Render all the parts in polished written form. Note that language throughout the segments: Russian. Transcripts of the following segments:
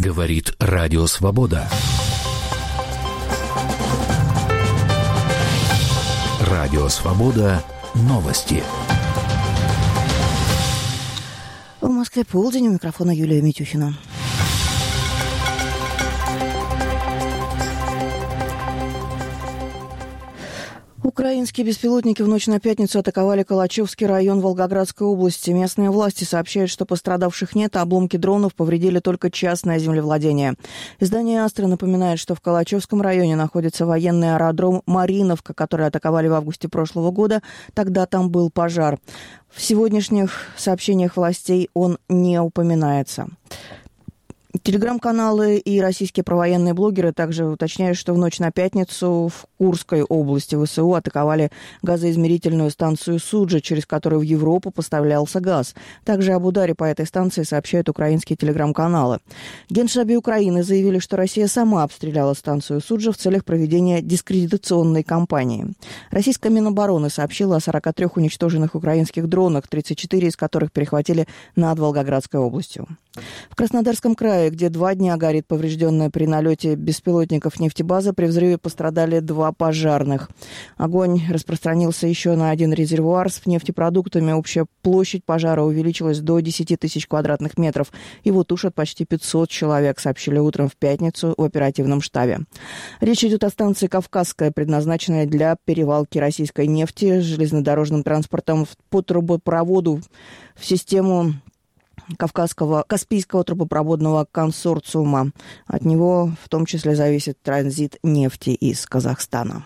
Говорит Радио Свобода. Радио Свобода. Новости. В Москве полдень. У микрофона Юлия Митюхина. Украинские беспилотники в ночь на пятницу атаковали Калачевский район Волгоградской области. Местные власти сообщают, что пострадавших нет, а обломки дронов повредили только частное землевладение. Издание «Астра» напоминает, что в Калачевском районе находится военный аэродром «Мариновка», который атаковали в августе прошлого года. Тогда там был пожар. В сегодняшних сообщениях властей он не упоминается. Телеграм-каналы и российские провоенные блогеры также уточняют, что в ночь на пятницу в Курской области ВСУ атаковали газоизмерительную станцию Суджа, через которую в Европу поставлялся газ. Также об ударе по этой станции сообщают украинские телеграм-каналы. В Генштабе Украины заявили, что Россия сама обстреляла станцию Суджа в целях проведения дискредитационной кампании. Российская Минобороны сообщила о 43 уничтоженных украинских дронах, 34 из которых перехватили над Волгоградской областью. В Краснодарском крае, где 2 дня горит поврежденная при налете беспилотников нефтебаза, при взрыве пострадали 2 пожарных. Огонь распространился еще на 1 резервуар с нефтепродуктами. Общая площадь пожара увеличилась до 10 тысяч квадратных метров. Его тушат почти 500 человек, сообщили утром в пятницу в оперативном штабе. Речь идет о станции «Кавказская», предназначенная для перевалки российской нефти с железнодорожным транспортом по трубопроводу в систему Каспийского трубопроводного консорциума. От него в том числе зависит транзит нефти из Казахстана.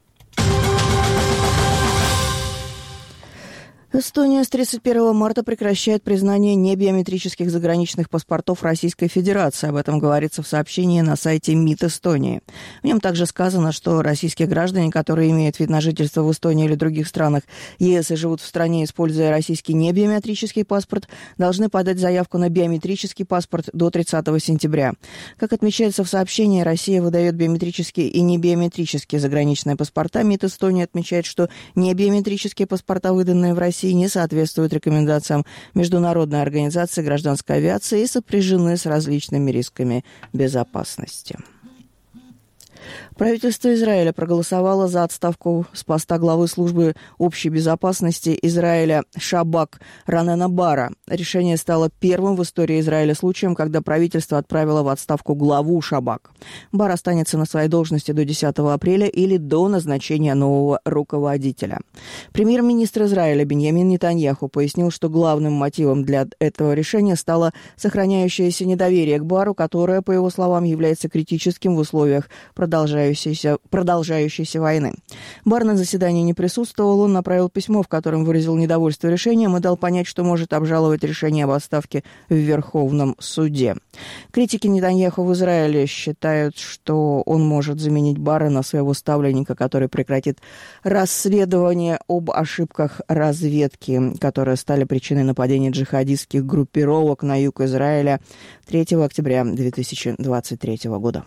Эстония с 31 марта прекращает признание небиометрических заграничных паспортов Российской Федерации. Об этом говорится в сообщении на сайте МИД Эстонии. В нем также сказано, что российские граждане, которые имеют вид на жительство в Эстонии или других странах ЕС и живут в стране, используя российский небиометрический паспорт, должны подать заявку на биометрический паспорт до 30 сентября. Как отмечается в сообщении, Россия выдает биометрические и небиометрические заграничные паспорта. МИД Эстонии отмечает, что небиометрические паспорта, выданные в России, не соответствуют рекомендациям Международной организации гражданской авиации и сопряжены с различными рисками безопасности. Правительство Израиля проголосовало за отставку с поста главы службы общей безопасности Израиля Шабак Ронена Бара. Решение стало первым в истории Израиля случаем, когда правительство отправило в отставку главу Шабак. Бар останется на своей должности до 10 апреля или до назначения нового руководителя. Премьер-министр Израиля Биньямин Нетаньяху пояснил, что главным мотивом для этого решения стало сохраняющееся недоверие к Бару, которое, по его словам, является критическим в условиях продолжающейся войны. Бар на заседании не присутствовал. Он направил письмо, в котором выразил недовольство решением и дал понять, что может обжаловать решение об отставке в Верховном суде. Критики Нетаньяху в Израиле считают, что он может заменить Бара на своего ставленника, который прекратит расследование об ошибках разведки, которые стали причиной нападения джихадистских группировок на юг Израиля 3 октября 2023 года.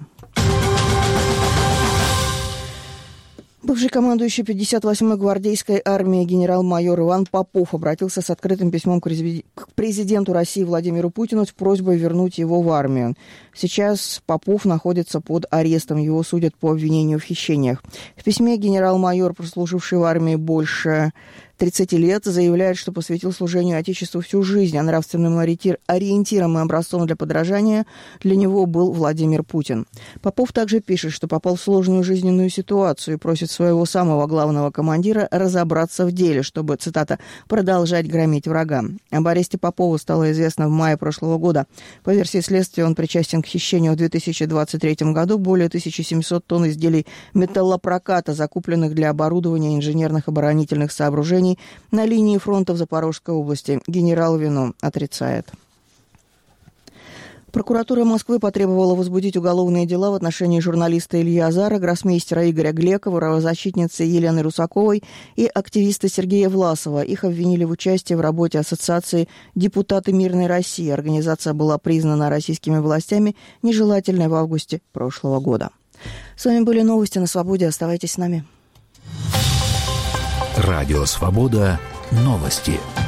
Бывший командующий 58-й гвардейской армии генерал-майор Иван Попов обратился с открытым письмом к президенту России Владимиру Путину с просьбой вернуть его в армию. Сейчас Попов находится под арестом. Его судят по обвинению в хищениях. В письме генерал-майор, прослуживший в армии больше 30 лет, заявляет, что посвятил служению Отечеству всю жизнь, а нравственным ориентиром и образцом для подражания для него был Владимир Путин. Попов также пишет, что попал в сложную жизненную ситуацию и просит своего самого главного командира разобраться в деле, чтобы, цитата, «продолжать громить врага». Об аресте Попова стало известно в мае прошлого года. По версии следствия, он причастен к хищению в 2023 году более 1700 тонн изделий металлопроката, закупленных для оборудования инженерных оборонительных сооружений на линии фронта в Запорожской области. Генерал вину отрицает. Прокуратура Москвы потребовала возбудить уголовные дела в отношении журналиста Ильи Азара, гроссмейстера Игоря Глекова, правозащитницы Елены Русаковой и активиста Сергея Власова. Их обвинили в участии в работе Ассоциации «Депутаты Мирной России». Организация была признана российскими властями нежелательной в августе прошлого года. С вами были новости на Свободе. Оставайтесь с нами. Радио Свобода. Новости.